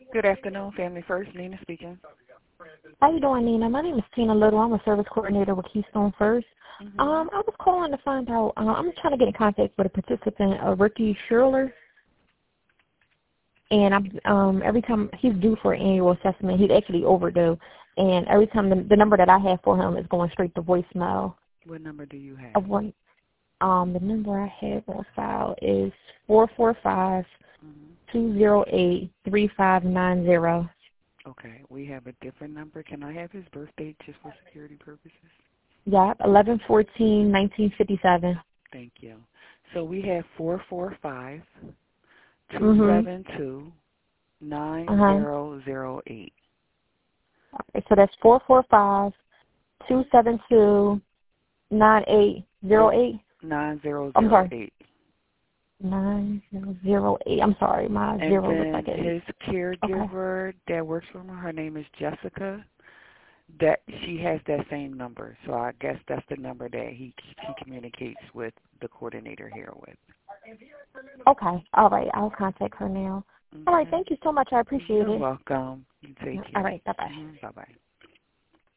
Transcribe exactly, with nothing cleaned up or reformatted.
Good afternoon, Family First. Nina speaking. How you doing, Nina? My name is Tina Little. I'm a service coordinator with Keystone First. Mm-hmm. Um, I was calling to find out. Uh, I'm trying to get in contact with a participant, uh, Ricky Schurler. And I'm um every time he's due for an annual assessment, he's actually overdue. And every time the, the number that I have for him is going straight to voicemail. What number do you have? Of one, um, the number I have on file is four four five two zero eight three five nine zero. Okay, we have a different number. Can I have his birth date just for security purposes? Yeah, eleven fourteen nineteen fifty seven. Thank you. So we have four four five two Mhm. seven two nine Uh huh. zero zero eight. Okay, so that's four four five two seven two nine eight zero eight. Nine zero I'm zero sorry. eight. Nine zero zero eight. I'm sorry, my And zero looks then like a. his Okay. caregiver that works for him, her name is Jessica. That she has that same number, so I guess that's the number that he he communicates with the coordinator here with. Okay. All right. I'll contact her now. Okay. All right. Thank you so much. I appreciate You're it. welcome. You take care. All right. Bye bye. Mm-hmm. Bye bye.